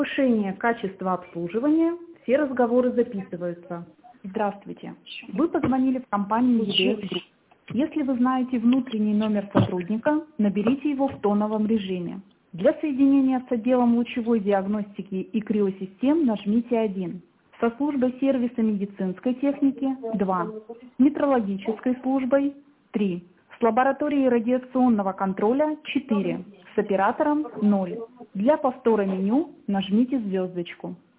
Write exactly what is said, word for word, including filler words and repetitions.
Повышение качества обслуживания. Все разговоры записываются. Здравствуйте. Вы позвонили в компанию и ди эс Group. Если вы знаете внутренний номер сотрудника, наберите его в тоновом режиме. Для соединения с отделом лучевой диагностики и криосистем нажмите один. Со службой сервиса медицинской техники – два. С метрологической службой – три. С лабораторией радиационного контроля – четыре. С оператором – ноль. Для повтора меню нажмите звездочку.